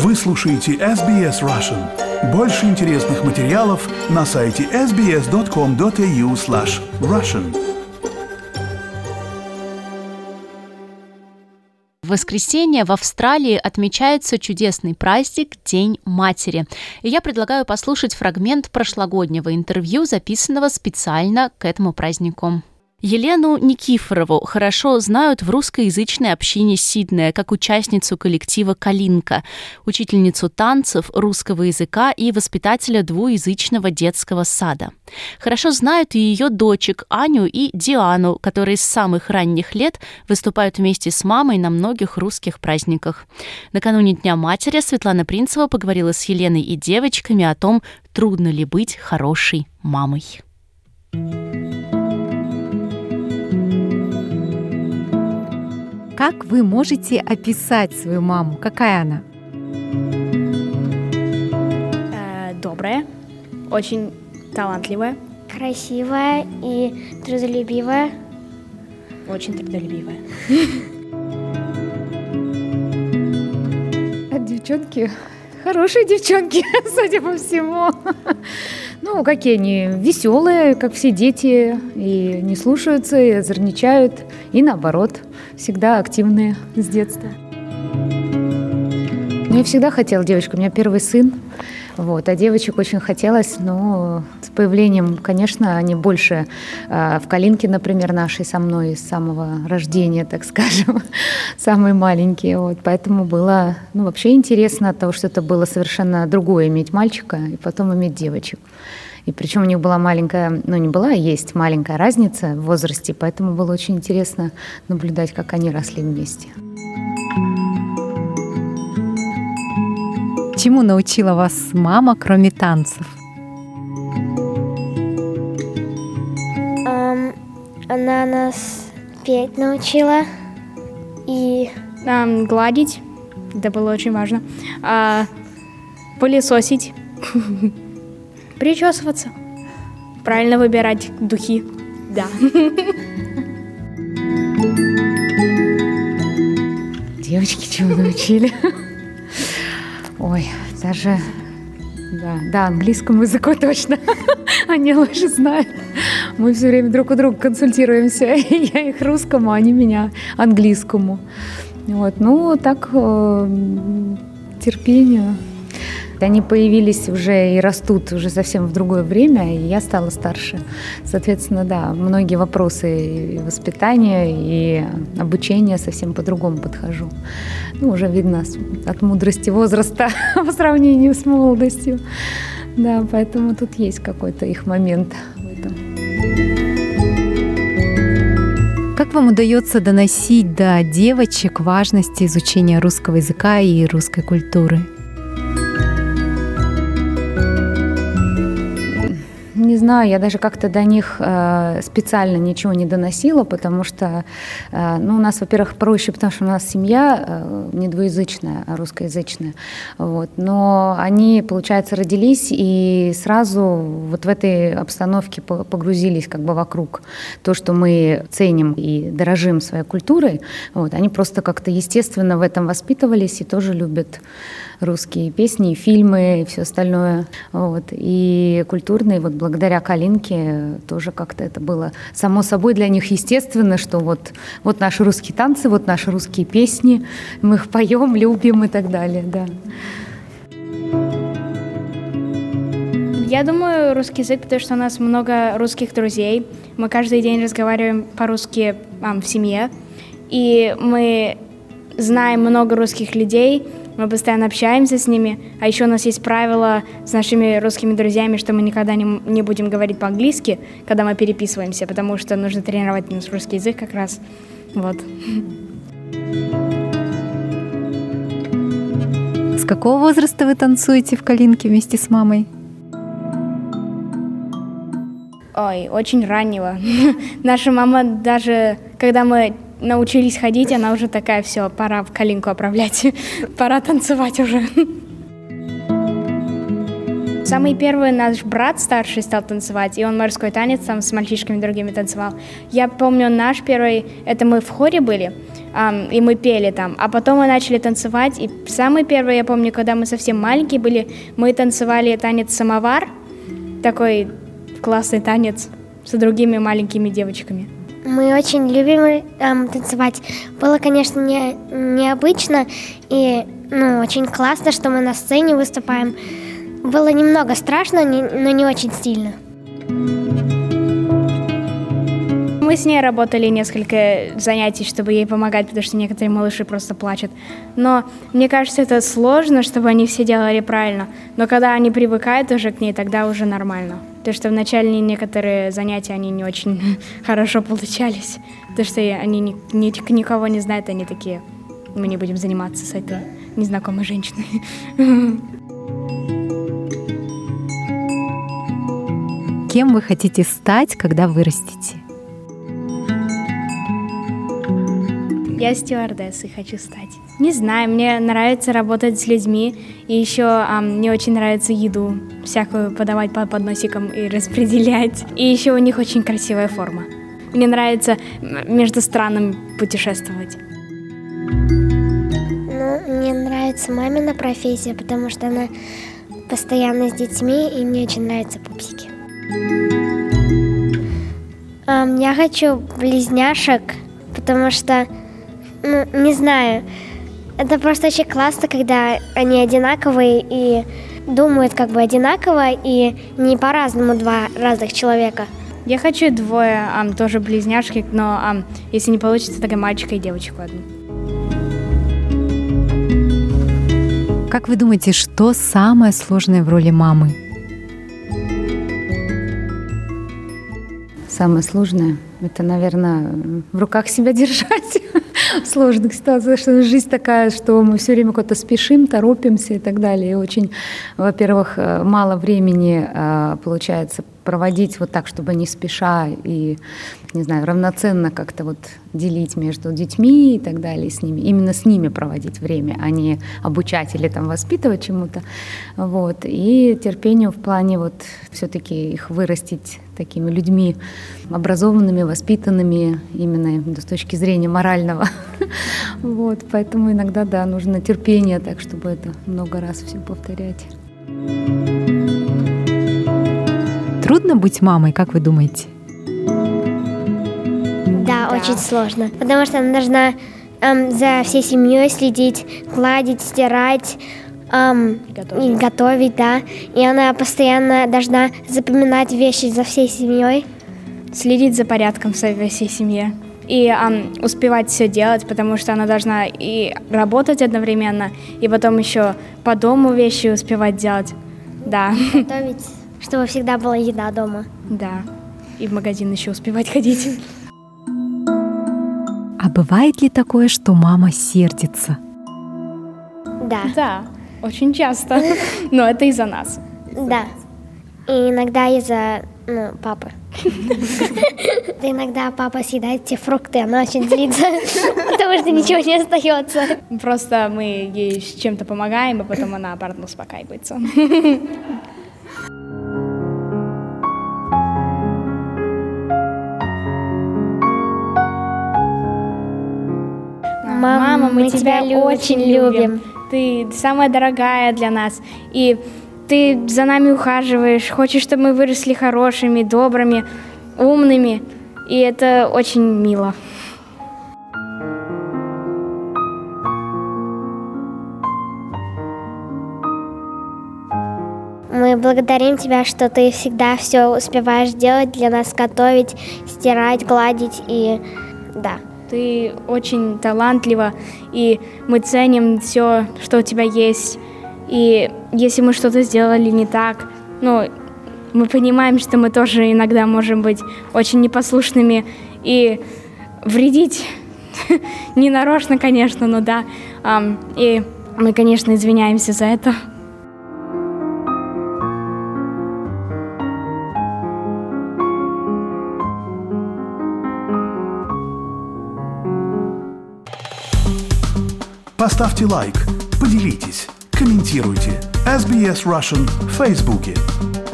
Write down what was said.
Вы слушаете SBS Russian. Больше интересных материалов на сайте sbs.com.au/russian. В воскресенье в Австралии отмечается чудесный праздник День матери. И я предлагаю послушать фрагмент прошлогоднего интервью, записанного специально к этому празднику. Елену Никифорову хорошо знают в русскоязычной общине Сиднея как участницу коллектива «Калинка», учительницу танцев, русского языка и воспитателя двуязычного детского сада. Хорошо знают и ее дочек Аню и Диану, которые с самых ранних лет выступают вместе с мамой на многих русских праздниках. Накануне Дня матери Светлана Принцева поговорила с Еленой и девочками о том, трудно ли быть хорошей мамой. Как вы можете описать свою маму? Какая она? Добрая, очень талантливая. Красивая и трудолюбивая. Очень трудолюбивая. Девчонки, хорошие девчонки, судя по всему. Ну, какие они веселые, как все дети, и не слушаются, и озорничают, и наоборот, всегда активные с детства. Я всегда хотела девочку, у меня первый сын, а девочек очень хотелось, но с появлением, конечно, они больше в Калинке, например, нашей со мной с самого рождения, так скажем, самые маленькие, поэтому было, вообще интересно от того, что это было совершенно другое иметь мальчика и потом иметь девочек. И причем у них была маленькая, не была, а есть маленькая разница в возрасте, поэтому было очень интересно наблюдать, как они росли вместе. Чему научила вас мама, кроме танцев? Она нас петь научила и Гладить, это было очень важно. Пылесосить. Причесываться. Правильно выбирать духи. Да. Девочки чего научили? Ой, даже... Да, английскому языку точно. Они лучше знают. Мы все время друг у друга консультируемся. Я их русскому, они меня английскому. Так терпению. Они появились уже и растут уже совсем в другое время, и я стала старше. Соответственно, многие вопросы и воспитания, и обучения совсем по-другому подхожу. Уже видно от мудрости возраста по сравнению с молодостью. Да, поэтому тут есть какой-то их момент в этом. Как вам удается доносить до девочек важность изучения русского языка и русской культуры? Не знаю, я даже как-то до них специально ничего не доносила, потому что у нас, во-первых, проще, потому что у нас семья не двуязычная, а русскоязычная. Но они, получается, родились и сразу в этой обстановке погрузились вокруг то, что мы ценим и дорожим своей культурой. Они просто как-то естественно в этом воспитывались и тоже любят русские песни, и фильмы, и все остальное. И культурные, благодаря Калинке, тоже как-то это было само собой для них естественно, что вот наши русские танцы, вот наши русские песни, мы их поем, любим и так далее, да. Я думаю, русский язык, потому что у нас много русских друзей. Мы каждый день разговариваем по-русски в семье, и мы знаем много русских людей, мы постоянно общаемся с ними, а еще у нас есть правило с нашими русскими друзьями, что мы никогда не будем говорить по-английски, когда мы переписываемся, потому что нужно тренировать наш русский язык как раз. С какого возраста вы танцуете в Калинке вместе с мамой? Ой, очень раннего. Наша мама даже, когда мы научились ходить, она уже такая: все, пора в Калинку отправлять, пора танцевать уже. Самый первый наш брат старший стал танцевать, и он морской танец там с мальчишками другими танцевал. Я помню, наш первый, это мы в хоре были, и мы пели там. А потом мы начали танцевать, и самый первый, я помню, когда мы совсем маленькие были, мы танцевали танец «Самовар», такой классный танец с другими маленькими девочками. Мы очень любим танцевать. Было, конечно, необычно и очень классно, что мы на сцене выступаем. Было немного страшно, но не очень сильно. Мы с ней работали несколько занятий, чтобы ей помогать, потому что некоторые малыши просто плачут. Но мне кажется, это сложно, чтобы они все делали правильно. Но когда они привыкают уже к ней, тогда уже нормально. Потому что вначале некоторые занятия, они не очень хорошо получались. Потому что они никого не знают, они такие, мы не будем заниматься с этой незнакомой женщиной. Кем вы хотите стать, когда вырастете? Я стюардессой хочу стать. Не знаю, мне нравится работать с людьми, и еще мне очень нравится еду всякую подавать по подносикам и распределять. И еще у них очень красивая форма. Мне нравится между странами путешествовать. Мне нравится мамина профессия, потому что она постоянно с детьми, и мне очень нравятся пупсики. Я хочу близняшек, потому что не знаю, это просто очень классно, когда они одинаковые и думают как бы одинаково, и не по-разному два разных человека. Я хочу двое, тоже близняшки, но если не получится, тогда мальчика и девочку одну. Как вы думаете, что самое сложное в роли мамы? Самое сложное — это, наверное, в руках себя держать в сложных ситуациях, что жизнь такая, что мы все время куда-то спешим, торопимся и так далее. И очень, во-первых, мало времени получается проводить вот так, чтобы не спеша и, не знаю, равноценно как-то вот делить между детьми и так далее, с ними, именно с ними проводить время, а не обучать или там воспитывать чему-то. Вот. И терпение в плане вот все-таки их вырастить такими людьми образованными, воспитанными именно с точки зрения морального. Вот. Поэтому иногда, да, нужно терпение, так, чтобы это много раз все повторять. Трудно быть мамой, как вы думаете? Да, очень сложно, потому что она должна за всей семьей следить, гладить, стирать, и готовить, да. И она постоянно должна запоминать вещи за всей семьей. Следить за порядком в своей всей семье. И успевать все делать, потому что она должна и работать одновременно, и потом еще по дому вещи успевать делать. Да. Готовить, чтобы всегда была еда дома. Да. И в магазин еще успевать ходить. А бывает ли такое, что мама сердится? Да. Да, очень часто. Но это из-за нас. Да. И иногда из-за папы. Иногда папа съедает те фрукты, она очень злится, потому что ничего не остается. Просто мы ей с чем-то помогаем, а потом она обратно успокаивается. Мама, мы тебя очень любим. Ты самая дорогая для нас. И ты за нами ухаживаешь, хочешь, чтобы мы выросли хорошими, добрыми, умными. И это очень мило. Мы благодарим тебя, что ты всегда все успеваешь делать для нас, готовить, стирать, гладить и да. Ты очень талантлива, и мы ценим все, что у тебя есть. И если мы что-то сделали не так, мы понимаем, что мы тоже иногда можем быть очень непослушными и вредить. Не нарочно, конечно, но да. И мы, конечно, извиняемся за это. Поставьте лайк, поделитесь, комментируйте. SBS Russian в Фейсбуке.